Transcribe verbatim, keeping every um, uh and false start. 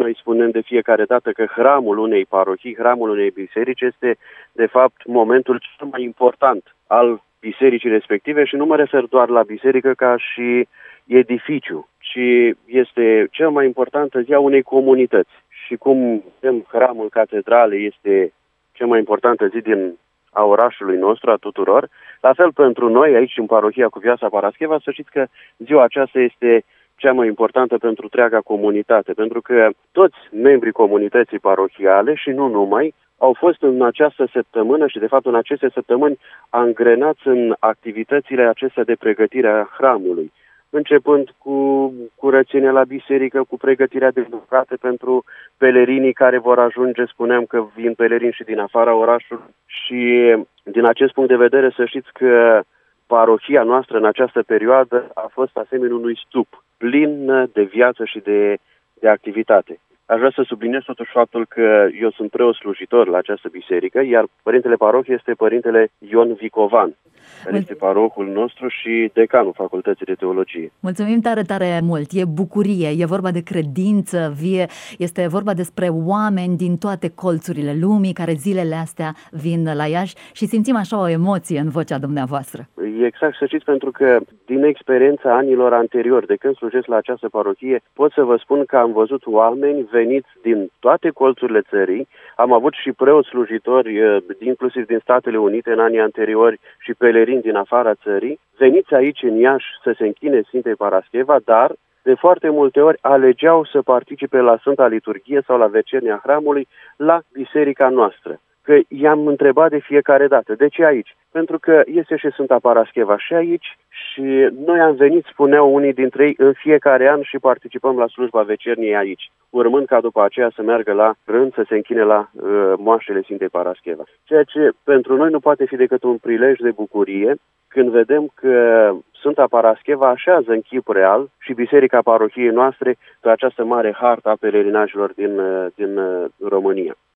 noi spunem de fiecare dată că hramul unei parohii, hramul unei biserici este de fapt momentul cel mai important al bisericii respective și nu mă refer doar la biserică ca și edificiu, ci este cea mai importantă zi a unei comunități. Și cum vedem, hramul catedralei este cea mai importantă zi din a orașului nostru, a tuturor, la fel pentru noi aici în parohia Cuvioasa Parascheva, să știți că ziua aceasta este cea mai importantă pentru întreaga comunitate, pentru că toți membrii comunității parohiale și nu numai au fost în această săptămână și de fapt în aceste săptămâni angrenați în activitățile acestea de pregătire a hramului, începând cu curățenia la biserică, cu pregătirea de bucate pentru pelerinii care vor ajunge, spuneam că vin pelerini și din afara orașului și din acest punct de vedere să știți că parohia noastră în această perioadă a fost asemenea unui stup plin de viață și de, de activitate. Aș vrea să subliniez totuși faptul că eu sunt preot slujitor la această biserică, iar părintele parohiei este părintele Ion Vicovan, care este parohul nostru și decanul Facultății de Teologie. Mulțumim tare, tare mult! E bucurie, e vorba de credință vie, este vorba despre oameni din toate colțurile lumii care zilele astea vin la Iași și simțim așa o emoție în vocea dumneavoastră. E exact, să știți, pentru că din experiența anilor anteriori, de când slujesc la această parohie, pot să vă spun că am văzut oameni veniți din toate colțurile țării. Am avut și preoți slujitori, inclusiv din Statele Unite în anii anteriori și pelerini din afara țării, veniți aici în Iași să se închine Sfintei Parascheva, dar de foarte multe ori alegeau să participe la Sfânta Liturghie sau la Vecernia Hramului la biserica noastră. Că i-am întrebat de fiecare dată, de ce aici? Pentru că este și Sfânta Parascheva și aici și noi am venit, spuneau unii dintre ei, în fiecare an și participăm la slujba vecerniei aici, urmând ca după aceea să meargă la rând să se închine la uh, moaștele Sfintei Parascheva. Ceea ce pentru noi nu poate fi decât un prilej de bucurie când vedem că Sfânta Parascheva așează în chip real și biserica parohiei noastre pe această mare hartă a pelerinajilor din, din România.